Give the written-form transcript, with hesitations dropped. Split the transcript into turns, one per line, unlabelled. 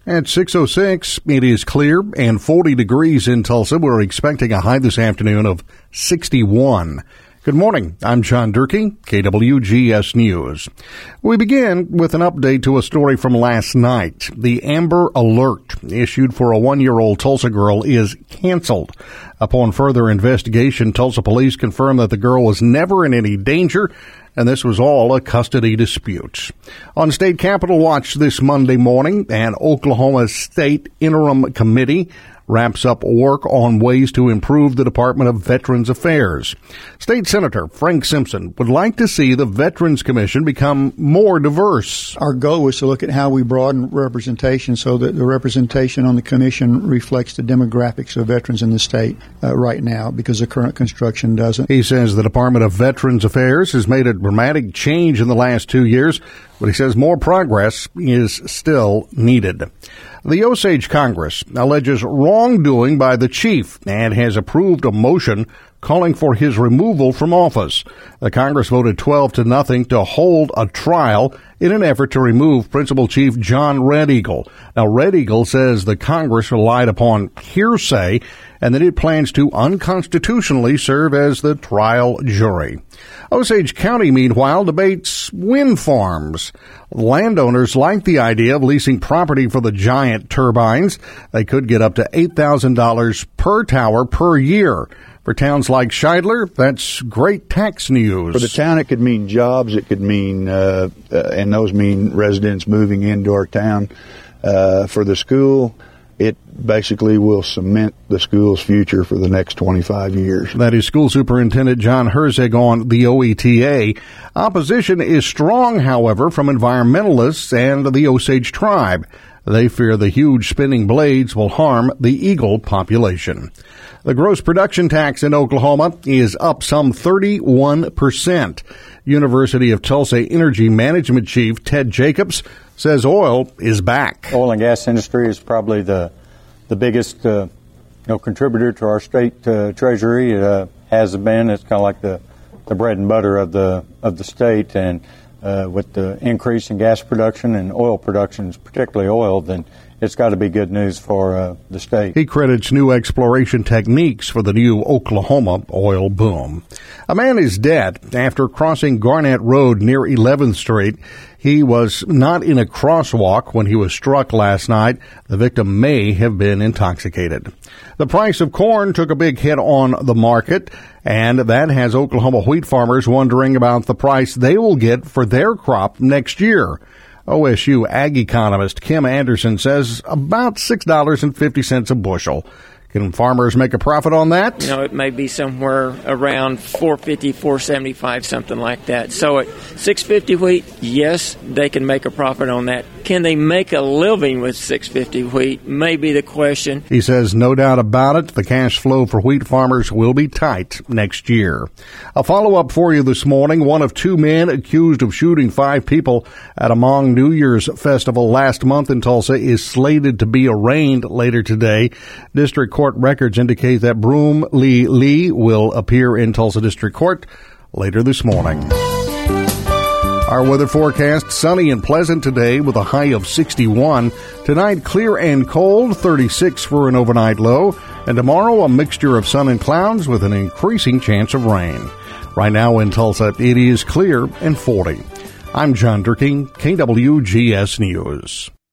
At 6:06, it is clear and 40 degrees in Tulsa. We're expecting a high this afternoon of 61. Good morning. I'm John Durkee, KWGS News. We begin with an update to a story from last night. The Amber Alert issued for a 1-year-old Tulsa girl is canceled. Upon further investigation, Tulsa police confirmed that the girl was never in any danger, and this was all a custody dispute. On State Capitol Watch this Monday morning, an Oklahoma State Interim Committee wraps up work on ways to improve the Department of Veterans Affairs. State Senator Frank Simpson would like to see the Veterans Commission become more diverse.
Our goal was to look at how we broaden representation so that the representation on the commission reflects the demographics of veterans in the state right now, because the current construction doesn't.
He says the Department of Veterans Affairs has made a dramatic change in the last 2 years, but he says more progress is still needed. The Osage Congress alleges wrongdoing by the chief and has approved a motion calling for his removal from office. The Congress voted 12-0 to hold a trial in an effort to remove Principal Chief John Red Eagle. Now, Red Eagle says the Congress relied upon hearsay and that it plans to unconstitutionally serve as the trial jury. Osage County, meanwhile, debates wind farms. Landowners like the idea of leasing property for the giant turbines. They could get up to $8,000 per tower per year. For towns like Shidler, that's great tax news.
For the town, it could mean jobs. It could mean, and those mean residents moving into our town. For the school, it basically will cement the school's future for the next 25 years.
That is School Superintendent John Herzig on the OETA. Opposition is strong, however, from environmentalists and the Osage tribe. They fear the huge spinning blades will harm the eagle population. The gross production tax in Oklahoma is up some 31%. University of Tulsa Energy Management Chief Ted Jacobs says oil is back.
Oil and gas industry is probably the biggest contributor to our state treasury. It has been. It's kind of like the bread and butter of the state, and with the increase in gas production and oil production, particularly oil, then it's got to be good news for the state.
He credits new exploration techniques for the new Oklahoma oil boom. A man is dead after crossing Garnett Road near 11th Street. He was not in a crosswalk when he was struck last night. The victim may have been intoxicated. The price of corn took a big hit on the market, and that has Oklahoma wheat farmers wondering about the price they will get for their crop next year. OSU ag economist Kim Anderson says about $6.50 a bushel. Can farmers make a profit on that?
It may be somewhere around $4.50, $4.75, something like that. So at $6.50 wheat, yes, they can make a profit on that. Can they make a living with $6.50 wheat? May be the question.
He says no doubt about it, the cash flow for wheat farmers will be tight next year. A follow-up for you this morning. One of 2 men accused of shooting 5 people at a Hmong New Year's festival last month in Tulsa is slated to be arraigned later today. District Court records indicate that Broom Lee will appear in Tulsa District Court later this morning. Our weather forecast, sunny and pleasant today with a high of 61. Tonight, clear and cold, 36 for an overnight low. And tomorrow, a mixture of sun and clouds with an increasing chance of rain. Right now in Tulsa, it is clear and 40. I'm John Durkee, KWGS News.